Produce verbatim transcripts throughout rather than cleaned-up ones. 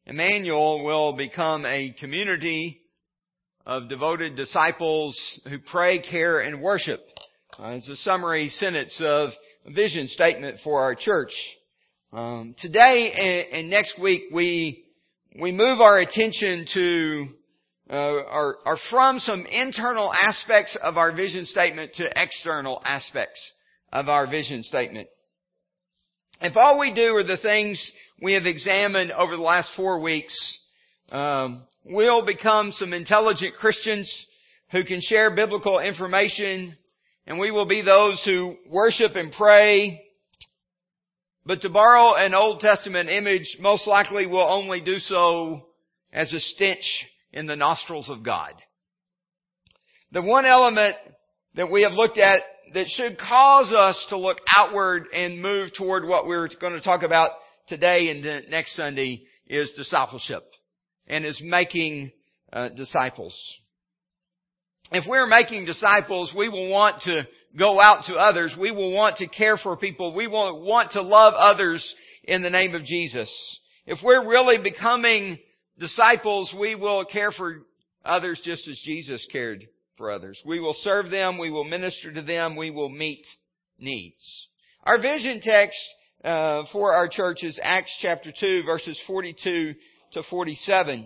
Emmanuel will become a community of devoted disciples who pray, care, and worship. Uh, it's a summary sentence of a vision statement for our church. Um, today and, and next week we we move our attention to uh, or, or from some internal aspects of our vision statement to external aspects of our vision statement. If all we do are the things we have examined over the last four weeks, um, we'll become some intelligent Christians who can share biblical information, and we will be those who worship and pray. But to borrow an Old Testament image, most likely we'll only do so as a stench in the nostrils of God. The one element that we have looked at that should cause us to look outward and move toward what we're going to talk about today and next Sunday is discipleship, and is making uh, disciples. If we're making disciples, we will want to go out to others. We will want to care for people. We will want to love others in the name of Jesus. If we're really becoming disciples, we will care for others just as Jesus cared for others. We will serve them. We will minister to them. We will meet needs. Our vision text uh, for our church is Acts chapter two, verses forty-two to forty-seven.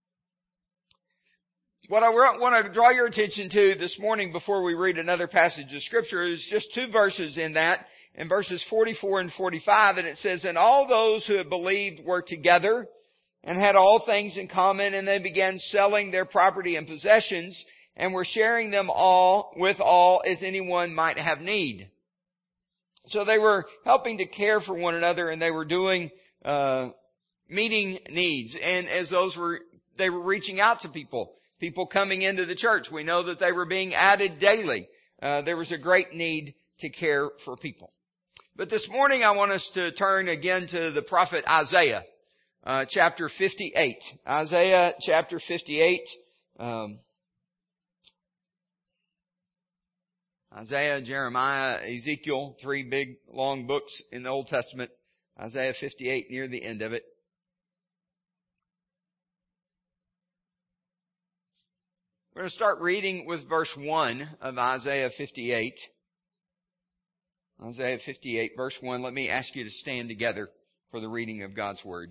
What I want to draw your attention to this morning before we read another passage of Scripture is just two verses in that, in verses forty-four and forty-five, and it says, "And all those who had believed were together and had all things in common, and they began selling their property and possessions, and were sharing them all with all as anyone might have need." So they were helping to care for one another, and they were doing, uh, meeting needs. And as those were, they were reaching out to people, people coming into the church. We know that they were being added daily. Uh, there was a great need to care for people. But this morning I want us to turn again to the prophet Isaiah, uh, chapter fifty-eight. Isaiah chapter fifty-eight. Um, Isaiah, Jeremiah, Ezekiel, three big long books in the Old Testament. Isaiah fifty-eight, near the end of it. We're going to start reading with verse one of Isaiah fifty-eight. Isaiah fifty-eight, verse one. Let me ask you to stand together for the reading of God's Word.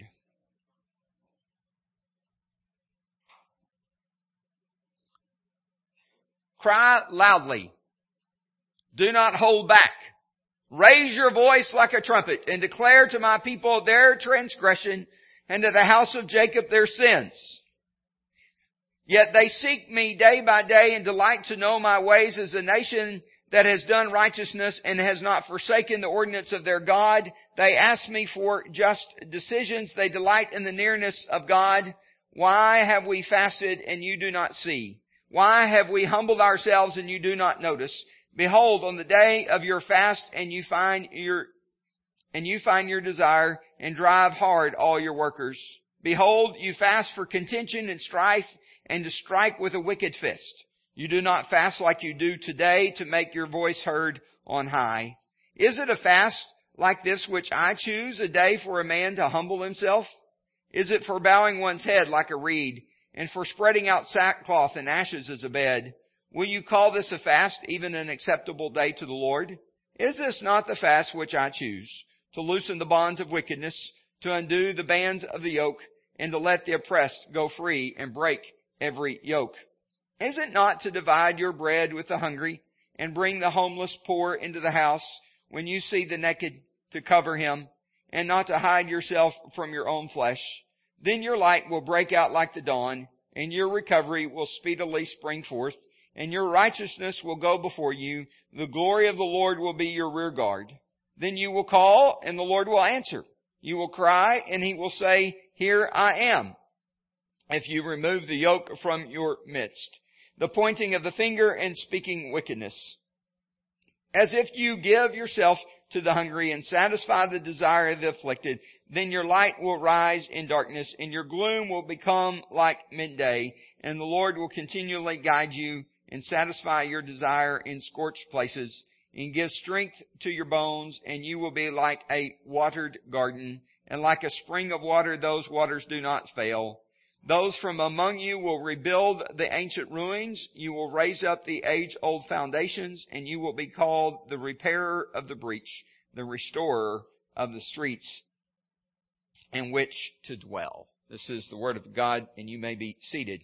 "Cry loudly. Do not hold back. Raise your voice like a trumpet and declare to my people their transgression and to the house of Jacob their sins. Yet they seek me day by day and delight to know my ways as a nation that has done righteousness and has not forsaken the ordinance of their God. They ask me for just decisions. They delight in the nearness of God. Why have we fasted and you do not see? Why have we humbled ourselves and you do not notice? Behold, on the day of your fast, and you find your, and you find your desire, and drive hard all your workers. Behold, you fast for contention and strife, and to strike with a wicked fist. You do not fast like you do today to make your voice heard on high. Is it a fast like this which I choose, a day for a man to humble himself? Is it for bowing one's head like a reed, and for spreading out sackcloth and ashes as a bed? Will you call this a fast, even an acceptable day to the Lord? Is this not the fast which I choose, to loosen the bonds of wickedness, to undo the bands of the yoke, and to let the oppressed go free and break every yoke? Is it not to divide your bread with the hungry, and bring the homeless poor into the house, when you see the naked, to cover him, and not to hide yourself from your own flesh? Then your light will break out like the dawn, and your recovery will speedily spring forth. And your righteousness will go before you. The glory of the Lord will be your rear guard. Then you will call, and the Lord will answer. You will cry, and He will say, Here I am. If you remove the yoke from your midst, the pointing of the finger and speaking wickedness. As if you give yourself to the hungry and satisfy the desire of the afflicted, then your light will rise in darkness, and your gloom will become like midday, and the Lord will continually guide you and satisfy your desire in scorched places, and give strength to your bones, and you will be like a watered garden and like a spring of water, those waters do not fail. Those from among you will rebuild the ancient ruins. You will raise up the age-old foundations, and you will be called the repairer of the breach, the restorer of the streets in which to dwell. This is the word of God, and you may be seated.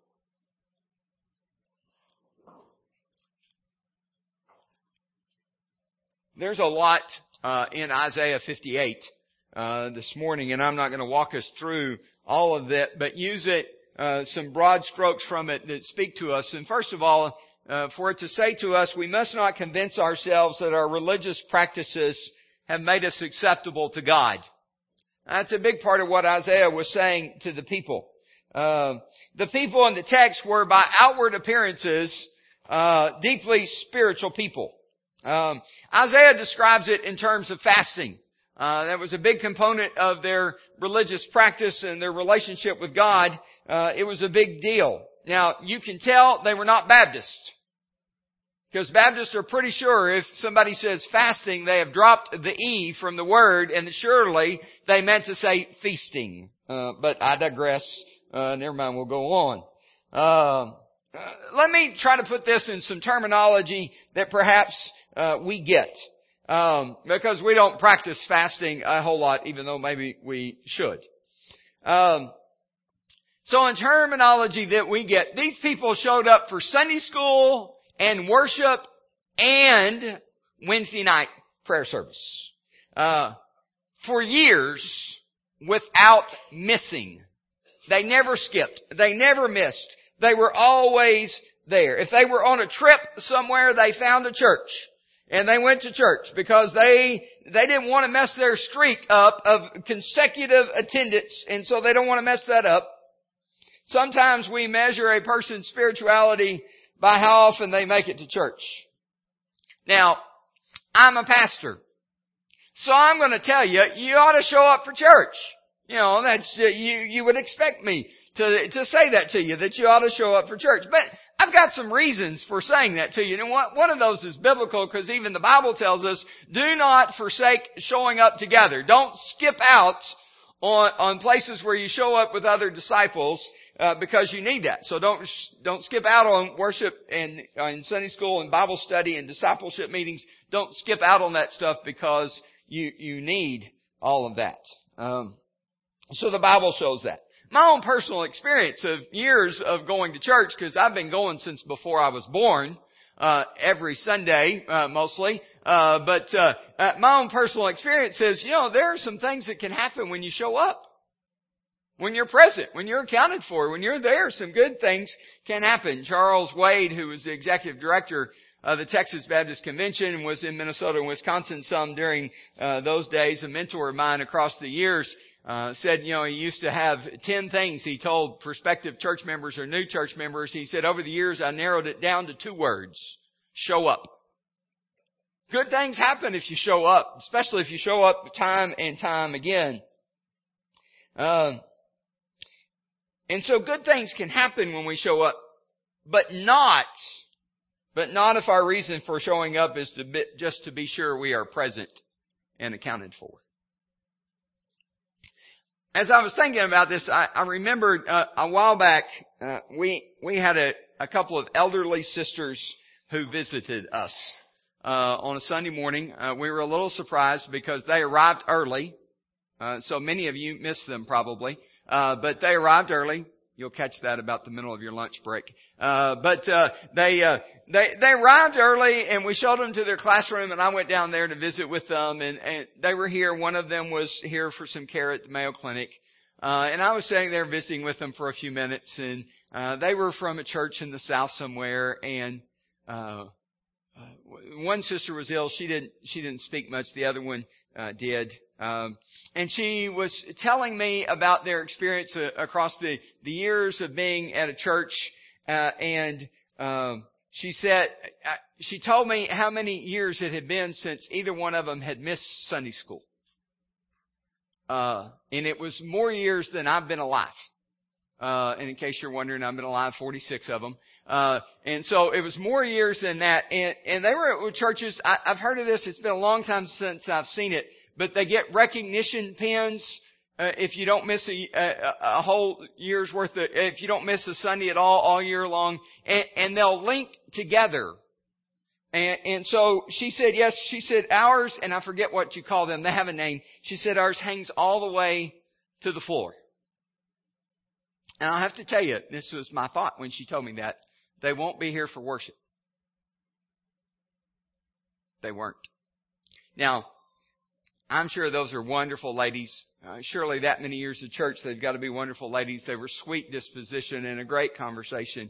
There's a lot uh, in Isaiah fifty-eight uh, this morning, and I'm not going to walk us through all of that, but use it, uh, some broad strokes from it that speak to us. And first of all, uh, for it to say to us, we must not convince ourselves that our religious practices have made us acceptable to God. That's a big part of what Isaiah was saying to the people. Uh, the people in the text were, by outward appearances, uh, deeply spiritual people. Um, Isaiah describes it in terms of fasting. Uh, that was a big component of their religious practice and their relationship with God. Uh, it was a big deal. Now, you can tell they were not Baptists. Because Baptists are pretty sure if somebody says fasting, they have dropped the E from the word, and surely they meant to say feasting. Uh, but I digress. Uh, never mind, we'll go on. Uh, uh, let me try to put this in some terminology that perhaps uh, we get. Um, because we don't practice fasting a whole lot, even though maybe we should. Um, so in terminology that we get, these people showed up for Sunday school and worship and Wednesday night prayer service. Uh, for years without missing. They never skipped. They never missed. They were always there. If they were on a trip somewhere, they found a church. And they went to church because they, they didn't want to mess their streak up of consecutive attendance, and so they don't want to mess that up. Sometimes we measure a person's spirituality by how often they make it to church. Now, I'm a pastor, so I'm going to tell you, you ought to show up for church. You know, that's, you, you would expect me to, to say that to you, that you ought to show up for church. But I've got some reasons for saying that to you. And one, one of those is biblical, because even the Bible tells us, do not forsake showing up together. Don't skip out on, on places where you show up with other disciples, uh, because you need that. So don't, don't skip out on worship and, uh, in Sunday school and Bible study and discipleship meetings. Don't skip out on that stuff because you, you need all of that. Um, so the Bible shows that. My own personal experience of years of going to church, because I've been going since before I was born, uh, every Sunday, uh, mostly, uh, but, uh, uh, my own personal experience says, you know, there are some things that can happen when you show up. When you're present, when you're accounted for, when you're there, some good things can happen. Charles Wade, who was the executive director of the Texas Baptist Convention and was in Minnesota and Wisconsin some during, uh, those days, a mentor of mine across the years, Uh, said, you know, he used to have ten things he told prospective church members or new church members. He said, over the years, I narrowed it down to two words. Show up. Good things happen if you show up, especially if you show up time and time again. Uh, and so good things can happen when we show up, but not, but not if our reason for showing up is to be, just to be sure we are present and accounted for. As I was thinking about this, I, I remembered uh, a while back, uh, we we had a, a couple of elderly sisters who visited us uh, on a Sunday morning. Uh, we were a little surprised because they arrived early, uh, so many of you missed them probably, uh, but they arrived early. You'll catch that about the middle of your lunch break. Uh, but, uh, they, uh, they, they arrived early and we showed them to their classroom, and I went down there to visit with them, and, and they were here. One of them was here for some care at the Mayo Clinic. Uh, and I was sitting there visiting with them for a few minutes, and, uh, they were from a church in the South somewhere, and, uh, one sister was ill. She didn't, she didn't speak much. The other one, uh, did. Um, and she was telling me about their experience uh, across the, the years of being at a church, uh, and, um, she said, uh, she told me how many years it had been since either one of them had missed Sunday school. Uh, and it was more years than I've been alive. Uh, and in case you're wondering, I've been alive forty-six of them. Uh, and so it was more years than that. And, and they were at churches, I, I've heard of this, it's been a long time since I've seen it, but they get recognition pins uh, if you don't miss a, a, a whole year's worth of, if you don't miss a Sunday at all, all year long, and, and they'll link together. And, and so she said, yes, she said ours, and I forget what you call them, they have a name. She said ours hangs all the way to the floor. And I'll have to tell you, this was my thought when she told me that, they won't be here for worship. They weren't. Now, I'm sure those are wonderful ladies. Uh, surely that many years of church, they've got to be wonderful ladies. They were sweet disposition and a great conversation.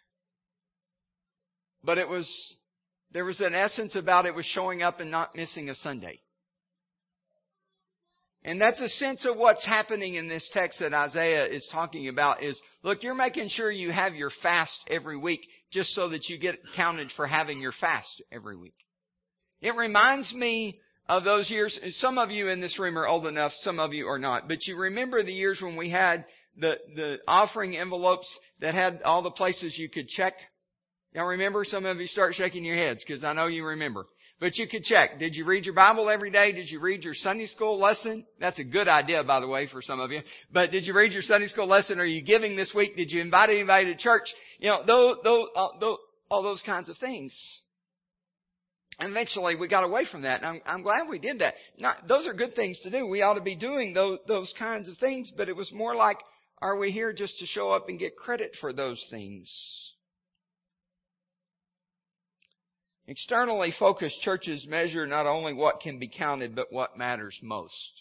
But it was, there was an essence about it was showing up and not missing a Sunday. And that's a sense of what's happening in this text that Isaiah is talking about is, look, you're making sure you have your fast every week just so that you get counted for having your fast every week. It reminds me of those years. Some of you in this room are old enough, some of you are not. But you remember the years when we had the, the offering envelopes that had all the places you could check? Y'all remember? Some of you start shaking your heads because I know you remember. But you could check. Did you read your Bible every day? Did you read your Sunday school lesson? That's a good idea, by the way, for some of you. But did you read your Sunday school lesson? Are you giving this week? Did you invite anybody to church? You know, those, those, all, all those kinds of things. And eventually we got away from that. And I'm, I'm glad we did that. Not, those are good things to do. We ought to be doing those, those kinds of things. But it was more like, are we here just to show up and get credit for those things? Externally focused churches measure not only what can be counted, but what matters most.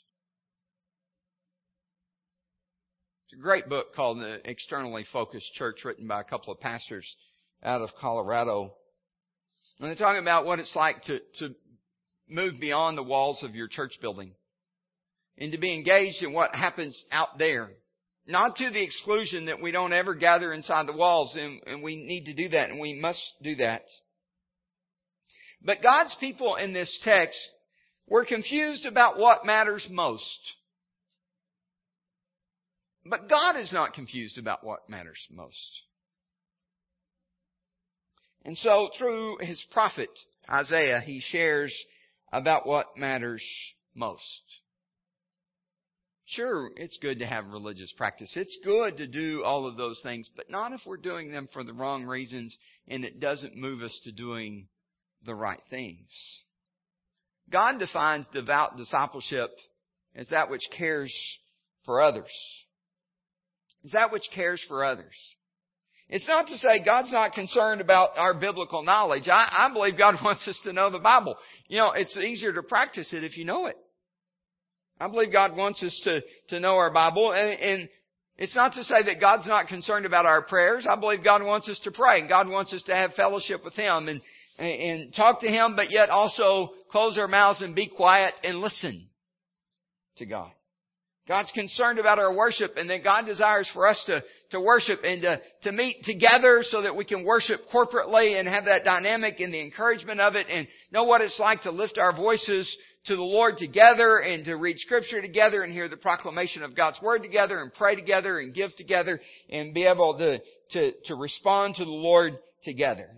It's a great book called The Externally Focused Church, written by a couple of pastors out of Colorado. And they're talking about what it's like to, to move beyond the walls of your church building and to be engaged in what happens out there. Not to the exclusion that we don't ever gather inside the walls, and, and we need to do that, and we must do that. But God's people in this text were confused about what matters most. But God is not confused about what matters most. And so through his prophet Isaiah, he shares about what matters most. Sure, it's good to have religious practice. It's good to do all of those things, but not if we're doing them for the wrong reasons and it doesn't move us to doing the right things. God defines devout discipleship as that which cares for others. Is that which cares for others. It's not to say God's not concerned about our biblical knowledge. I, I believe God wants us to know the Bible. You know, it's easier to practice it if you know it. I believe God wants us to, to know our Bible. And, and it's not to say that God's not concerned about our prayers. I believe God wants us to pray. And God wants us to have fellowship with Him and, and, and talk to Him, but yet also close our mouths and be quiet and listen to God. God's concerned about our worship, and that God desires for us to, to worship and to, to meet together so that we can worship corporately and have that dynamic and the encouragement of it and know what it's like to lift our voices to the Lord together and to read Scripture together and hear the proclamation of God's Word together and pray together and give together and be able to, to, to respond to the Lord together.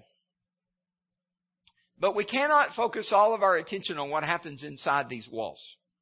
But we cannot focus all of our attention on what happens inside these walls.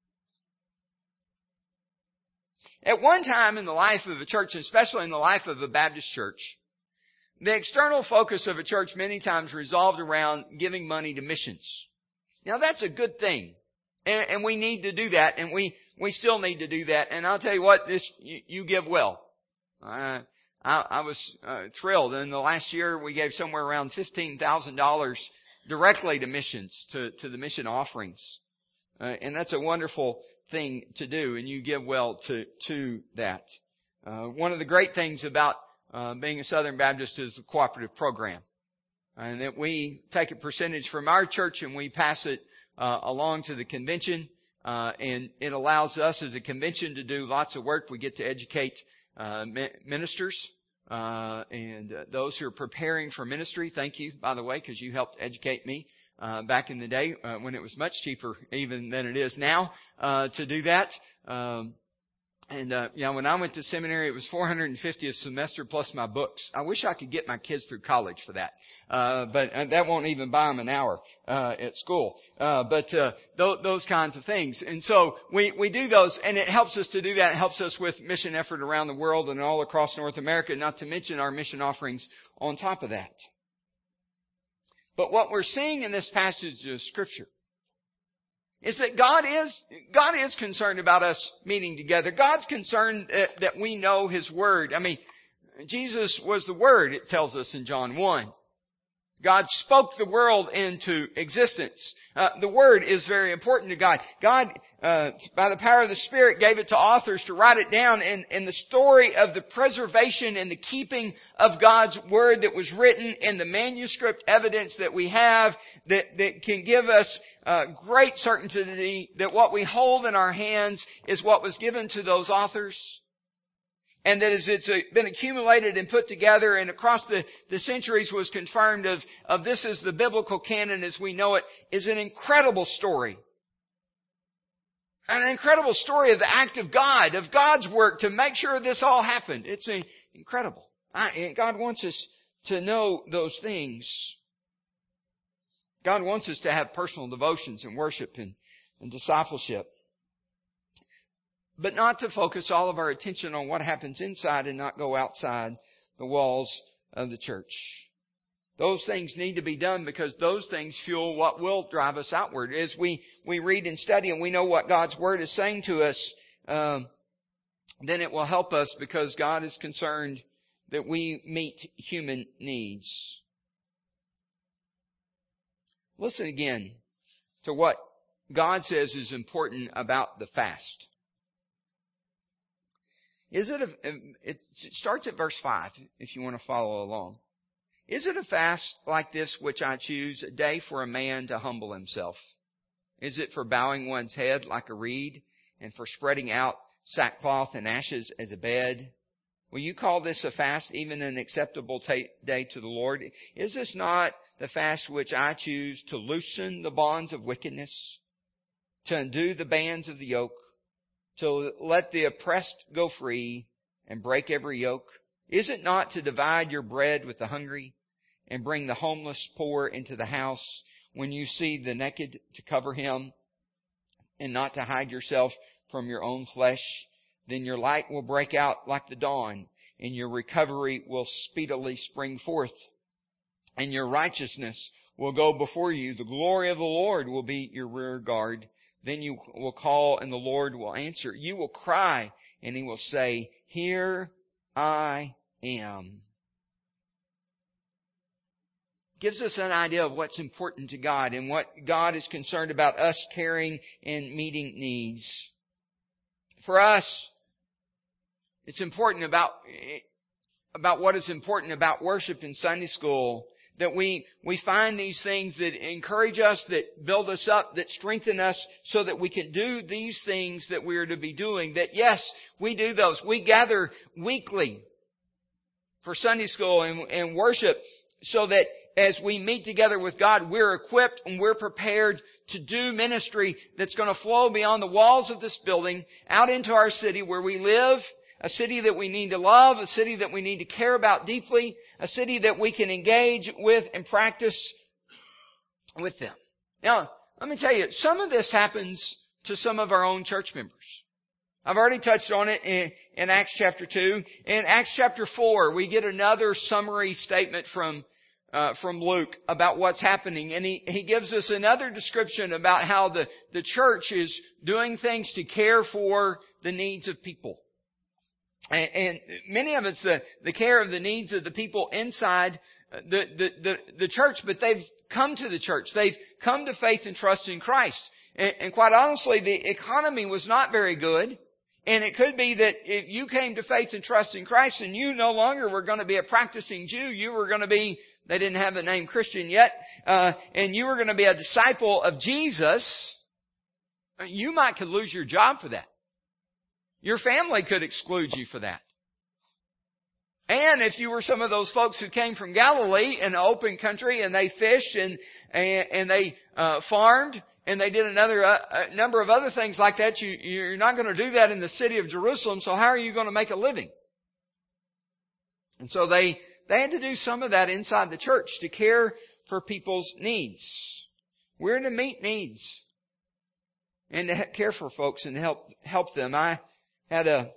At one time in the life of a church, especially in the life of a Baptist church, the external focus of a church many times revolved around giving money to missions. Now that's a good thing. And, and we need to do that, and we, we still need to do that. And I'll tell you what, this, you, you give well. Uh, I, I was uh, thrilled. In the last year, we gave somewhere around fifteen thousand dollars directly to missions, to, to the mission offerings. Uh, and that's a wonderful thing to do, and you give well to, to that. Uh, one of the great things about uh, being a Southern Baptist is the cooperative program. And that we take a percentage from our church and we pass it uh, along to the convention. Uh, and it allows us as a convention to do lots of work. We get to educate uh, ministers uh, and uh, those who are preparing for ministry. Thank you, by the way, because you helped educate me uh, back in the day uh, when it was much cheaper even than it is now uh, to do that. Um, And, uh, you know, when I went to seminary, it was four hundred fifty a semester plus my books. I wish I could get my kids through college for that. Uh, but uh, that won't even buy them an hour, uh, at school. Uh, but, uh, th- those kinds of things. And so we, we do those, and it helps us to do that. It helps us with mission effort around the world and all across North America, not to mention our mission offerings on top of that. But what we're seeing in this passage of Scripture is that God is, God is concerned about us meeting together. God's concerned that, that we know His Word. I mean, Jesus was the Word, it tells us in John one. God spoke the world into existence. Uh, the Word is very important to God. God, uh, by the power of the Spirit, gave it to authors to write it down. And, and the story of the preservation and the keeping of God's Word that was written in the manuscript evidence that we have that, that can give us uh, great certainty that what we hold in our hands is what was given to those authors. And that as it's been accumulated and put together and across the, the centuries was confirmed of, of this is the biblical canon as we know it, is an incredible story. An incredible story of the act of God, of God's work to make sure this all happened. It's a, incredible. I, God wants us to know those things. God wants us to have personal devotions and worship and, and discipleship. But not to focus all of our attention on what happens inside and not go outside the walls of the church. Those things need to be done because those things fuel what will drive us outward. As we, we read and study and we know what God's Word is saying to us, um, then it will help us because God is concerned that we meet human needs. Listen again to what God says is important about the fast. Is it a, it starts at verse five, if you want to follow along. Is it a fast like this which I choose, a day for a man to humble himself? Is it for bowing one's head like a reed, and for spreading out sackcloth and ashes as a bed? Will you call this a fast, even an acceptable ta- day to the Lord? Is this not the fast which I choose to loosen the bonds of wickedness, to undo the bands of the yoke, to let the oppressed go free and break every yoke? Is it not to divide your bread with the hungry and bring the homeless poor into the house when you see the naked to cover him and not to hide yourself from your own flesh? Then your light will break out like the dawn and your recovery will speedily spring forth and your righteousness will go before you. The glory of the Lord will be your rear guard. Then you will call and the Lord will answer. You will cry and He will say, here I am. Gives us an idea of what's important to God and what God is concerned about us carrying and meeting needs. For us, it's important about, about what is important about worship in Sunday school. That we, we find these things that encourage us, that build us up, that strengthen us so that we can do these things that we are to be doing. That yes, we do those. We gather weekly for Sunday school and, and worship so that as we meet together with God, we're equipped and we're prepared to do ministry that's going to flow beyond the walls of this building out into our city where we live. A city that we need to love, a city that we need to care about deeply, a city that we can engage with and practice with them. Now, let me tell you, some of this happens to some of our own church members. I've already touched on it in, in Acts chapter two. In Acts chapter four, we get another summary statement from uh, from Luke about what's happening. And he, he gives us another description about how the, the church is doing things to care for the needs of people. And, and many of it's the, the care of the needs of the people inside the, the, the, the church, but they've come to the church. They've come to faith and trust in Christ. And, and quite honestly, the economy was not very good. And it could be that if you came to faith and trust in Christ and you no longer were going to be a practicing Jew, you were going to be, they didn't have the name Christian yet, uh, and you were going to be a disciple of Jesus, you might could lose your job for that. Your family could exclude you for that. And if you were some of those folks who came from Galilee, an open country, and they fished and and, and they uh, farmed and they did another uh, a number of other things like that. You, you're not going to do that in the city of Jerusalem, so how are you going to make a living? And so they, they had to do some of that inside the church to care for people's needs. We're to meet needs and to care for folks and help help them. I had a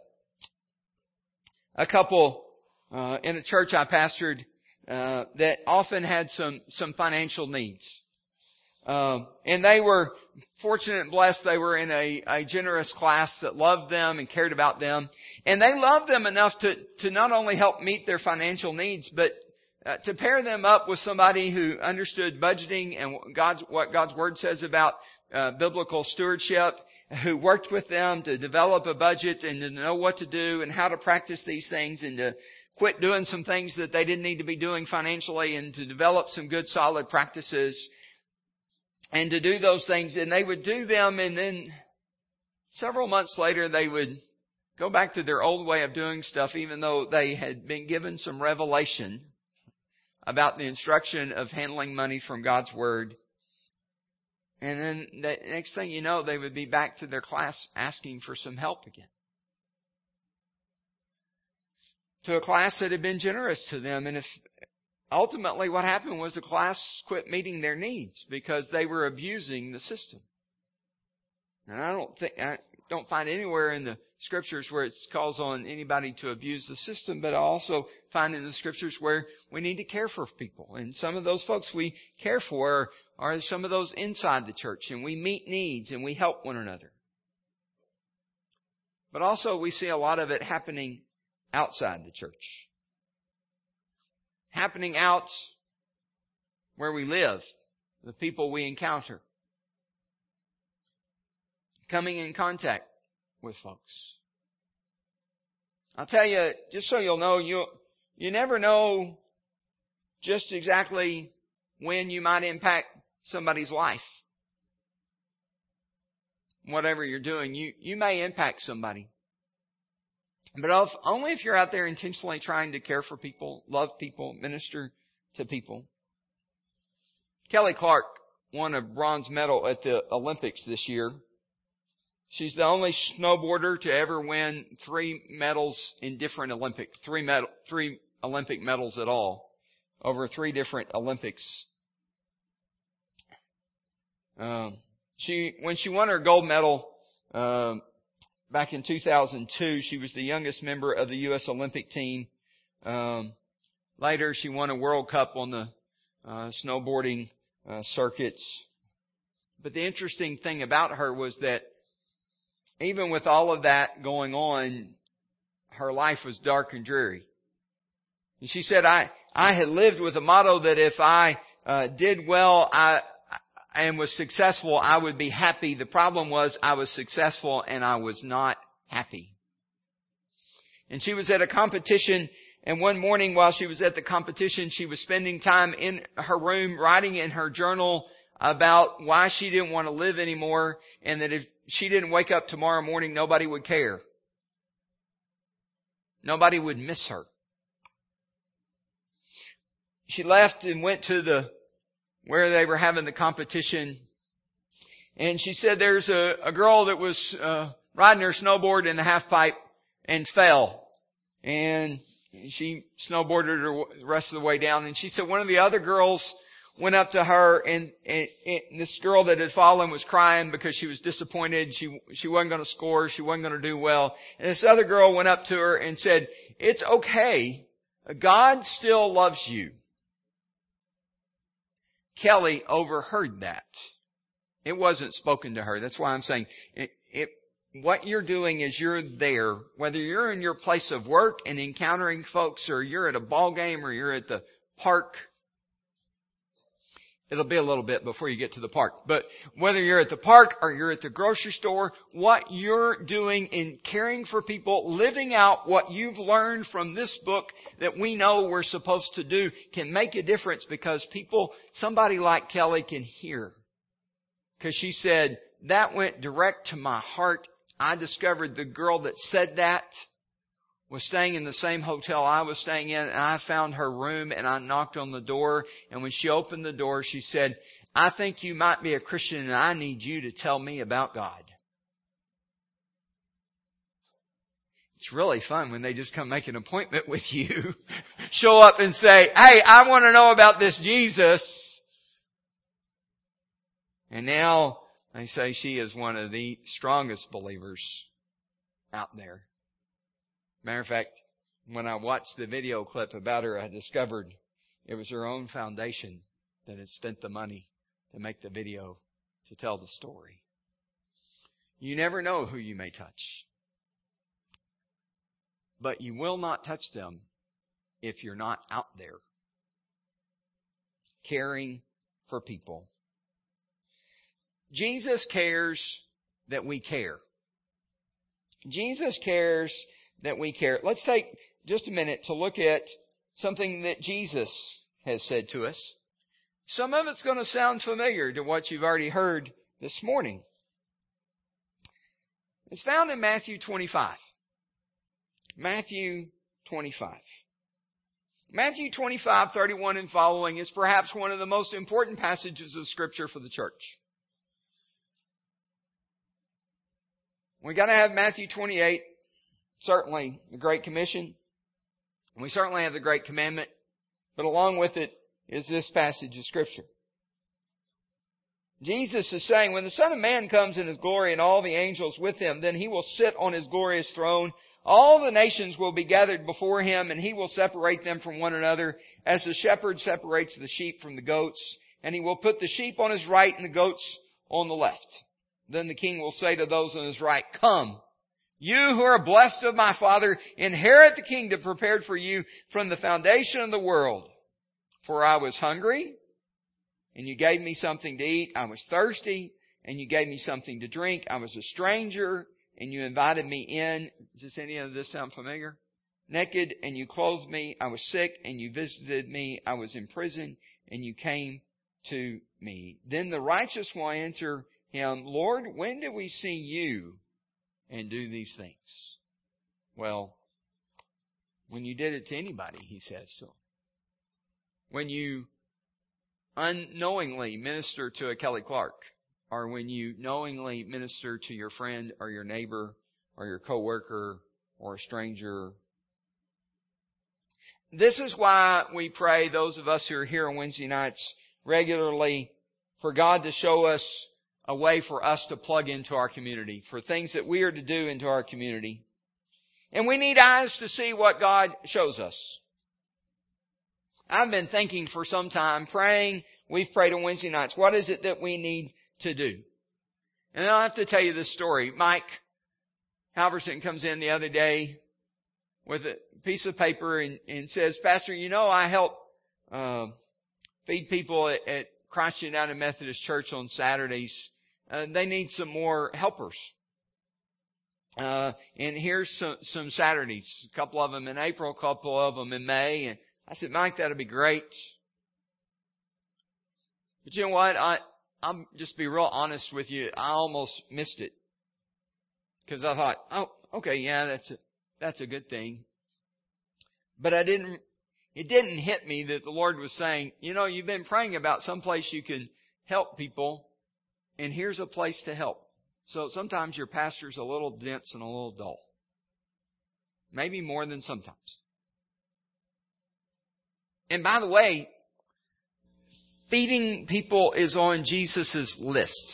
a couple uh, in a church I pastored uh, that often had some some financial needs, um, and they were fortunate and blessed. They were in a, a generous class that loved them and cared about them, and they loved them enough to to not only help meet their financial needs, but Uh, to pair them up with somebody who understood budgeting and God's, what God's Word says about uh, biblical stewardship, who worked with them to develop a budget and to know what to do and how to practice these things and to quit doing some things that they didn't need to be doing financially and to develop some good solid practices and to do those things. And they would do them, and then several months later they would go back to their old way of doing stuff, even though they had been given some revelation about the instruction of handling money from God's Word. And then the next thing you know, they would be back to their class asking for some help again. To a class that had been generous to them. And if ultimately what happened was the class quit meeting their needs because they were abusing the system. And I don't think, I don't find anywhere in the Scriptures where it calls on anybody to abuse the system, but I also find in the Scriptures where we need to care for people. And some of those folks we care for are some of those inside the church, and we meet needs and we help one another. But also we see a lot of it happening outside the church. Happening out where we live, the people we encounter. Coming in contact with folks. I'll tell you, just so you'll know, you you never know just exactly when you might impact somebody's life. Whatever you're doing, you, you may impact somebody. But if, only if you're out there intentionally trying to care for people, love people, minister to people. Kelly Clark won a bronze medal at the Olympics this year. She's the only snowboarder to ever win three medals in different Olympics, three medal, three Olympic medals at all, over three different Olympics. Um, she, when she won her gold medal um, back in two thousand two, she was the youngest member of the U S Olympic team. Um, later, she won a World Cup on the uh, snowboarding uh, circuits. But the interesting thing about her was that even with all of that going on, her life was dark and dreary. And she said, I, I had lived with a motto that if I uh, did well I, and was successful, I would be happy. The problem was I was successful and I was not happy. And she was at a competition, and one morning while she was at the competition, she was spending time in her room writing in her journal about why she didn't want to live anymore, and that if she didn't wake up tomorrow morning, nobody would care. Nobody would miss her. She left and went to the where they were having the competition, and she said there's a, a girl that was uh, riding her snowboard in the half pipe and fell, and she snowboarded her the rest of the way down. And she said one of the other girls went up to her, and, and, and this girl that had fallen was crying because she was disappointed. She she wasn't going to score. She wasn't going to do well. And this other girl went up to her and said, "It's okay. God still loves you." Kelly overheard that. It wasn't spoken to her. That's why I'm saying it, it, what you're doing is you're there. Whether you're in your place of work and encountering folks, or you're at a ball game, or you're at the park. It'll be a little bit before you get to the park. But whether you're at the park or you're at the grocery store, what you're doing in caring for people, living out what you've learned from this book that we know we're supposed to do, can make a difference, because people, somebody like Kelly can hear. Because she said, that went direct to my heart. I discovered the girl that said that was staying in the same hotel I was staying in, and I found her room, and I knocked on the door, and when she opened the door, she said, I think you might be a Christian and I need you to tell me about God. It's really fun when they just come make an appointment with you, show up and say, hey, I want to know about this Jesus. And now they say she is one of the strongest believers out there. Matter of fact, when I watched the video clip about her, I discovered it was her own foundation that had spent the money to make the video to tell the story. You never know who you may touch. But you will not touch them if you're not out there caring for people. Jesus cares that we care. Jesus cares that we care. Let's take just a minute to look at something that Jesus has said to us. Some of it's going to sound familiar to what you've already heard this morning. It's found in Matthew twenty-five. Matthew twenty-five. Matthew twenty-five, thirty-one and following is perhaps one of the most important passages of Scripture for the church. We got to have Matthew twenty-eight, certainly the Great Commission. And we certainly have the Great Commandment. But along with it is this passage of Scripture. Jesus is saying, when the Son of Man comes in His glory and all the angels with Him, then He will sit on His glorious throne. All the nations will be gathered before Him, and He will separate them from one another, as the shepherd separates the sheep from the goats. And He will put the sheep on His right and the goats on the left. Then the King will say to those on His right, come, you who are blessed of my Father, inherit the kingdom prepared for you from the foundation of the world. For I was hungry, and you gave me something to eat. I was thirsty, and you gave me something to drink. I was a stranger, and you invited me in. Does any of this sound familiar? Naked, and you clothed me. I was sick, and you visited me. I was in prison, and you came to me. Then the righteous will answer Him, Lord, when did we see you and do these things? Well, when you did it to anybody, He says to them. When you unknowingly minister to a Kelly Clark, or when you knowingly minister to your friend or your neighbor or your coworker or a stranger. This is why we pray, those of us who are here on Wednesday nights regularly, for God to show us a way for us to plug into our community, for things that we are to do into our community. And we need eyes to see what God shows us. I've been thinking for some time, praying, we've prayed on Wednesday nights, what is it that we need to do? And I'll have to tell you this story. Mike Halverson comes in the other day with a piece of paper and, and says, Pastor, you know, I help uh, feed people at, at Christ United Methodist Church on Saturdays. Uh, they need some more helpers. Uh, and here's some, some Saturdays, a couple of them in April, a couple of them in May. And I said, Mike, that'll be great. But you know what? I, I'll just be real honest with you. I almost missed it. Because I thought, oh, okay, yeah, that's a, that's a good thing. But I didn't, it didn't hit me that the Lord was saying, you know, you've been praying about some place you can help people, and here's a place to help. So sometimes your pastor's a little dense and a little dull. Maybe more than sometimes. And by the way, feeding people is on Jesus' list.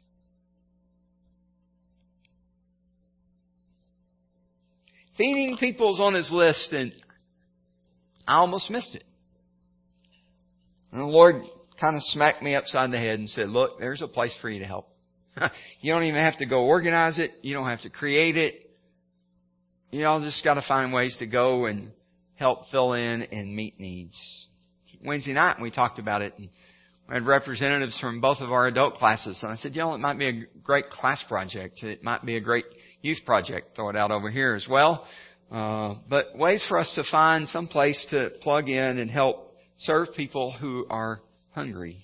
Feeding people is on His list, and I almost missed it. And the Lord kind of smacked me upside the head and said, look, there's a place for you to help. You don't even have to go organize it. You don't have to create it. You all just got to find ways to go and help fill in and meet needs. Wednesday night we talked about it, and we had representatives from both of our adult classes. And I said, you know, it might be a great class project. It might be a great youth project. Throw it out over here as well. Uh, but ways for us to find some place to plug in and help serve people who are hungry.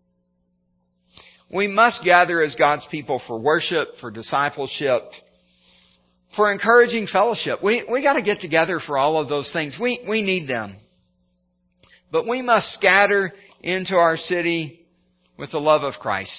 We must gather as God's people for worship, for discipleship, for encouraging fellowship. We we got to get together for all of those things. We we need them. But we must scatter into our city with the love of Christ.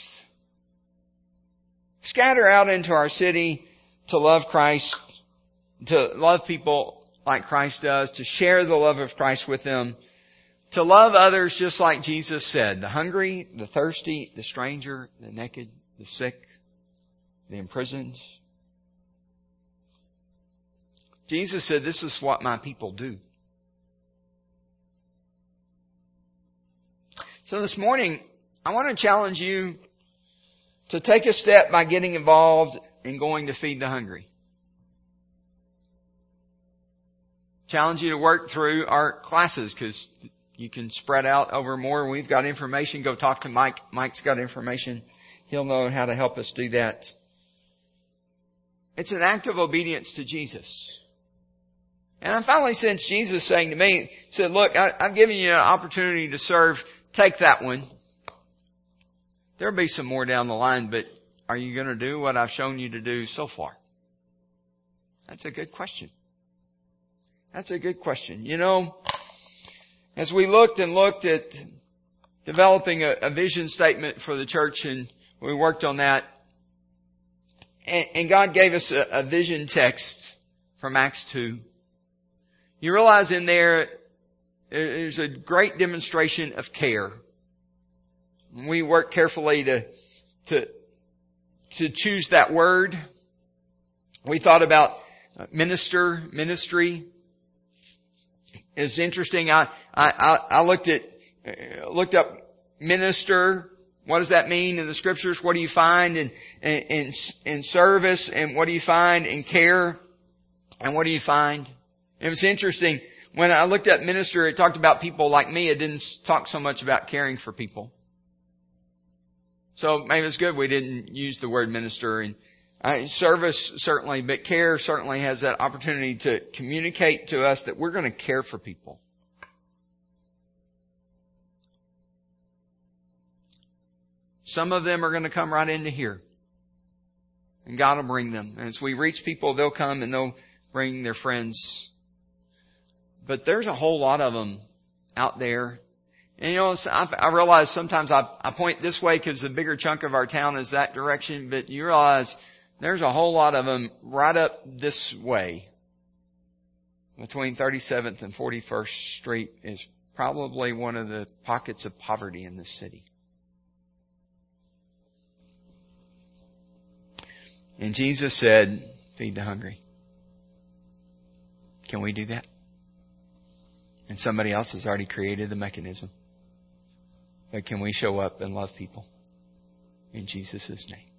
Scatter out into our city to love Christ, to love people like Christ does, to share the love of Christ with them, to love others just like Jesus said, the hungry, the thirsty, the stranger, the naked, the sick, the imprisoned. Jesus said, this is what my people do. So this morning, I want to challenge you to take a step by getting involved in going to feed the hungry. Challenge you to work through our classes because you can spread out over more. We've got information. Go talk to Mike. Mike's got information. He'll know how to help us do that. It's an act of obedience to Jesus. And I finally sensed Jesus saying to me, he said, look, I, I've given you an opportunity to serve. Take that one. There'll be some more down the line, but are you going to do what I've shown you to do so far? That's a good question. That's a good question. You know, as we looked and looked at developing a, a vision statement for the church, and we worked on that, and, and God gave us a, a vision text from Acts two. You realize in there, there's a great demonstration of care. We worked carefully to, to, to choose that word. We thought about minister, ministry. It's interesting. I, I, I looked at, looked up minister. What does that mean in the scriptures? What do you find in, in, in service? And what do you find in care? And what do you find? It was interesting. When I looked at minister, it talked about people like me. It didn't talk so much about caring for people. So maybe it's good we didn't use the word minister. And uh, service certainly, but care certainly has that opportunity to communicate to us that we're going to care for people. Some of them are going to come right into here. And God will bring them. And as we reach people, they'll come and they'll bring their friends. But there's a whole lot of them out there. And you know, I realize sometimes I, I point this way because the bigger chunk of our town is that direction. But you realize there's a whole lot of them right up this way. Between thirty-seventh and forty-first Street is probably one of the pockets of poverty in this city. And Jesus said, feed the hungry. Can we do that? And somebody else has already created the mechanism. But can we show up and love people in Jesus' name?